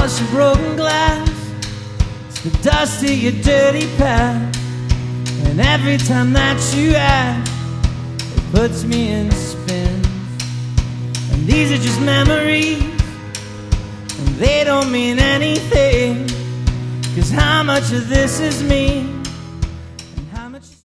polish of broken glass, it's the dust of your dirty past. And every time that you act, it puts me in spin. And these are just memories, and they don't mean anything, 'cause how much of this is me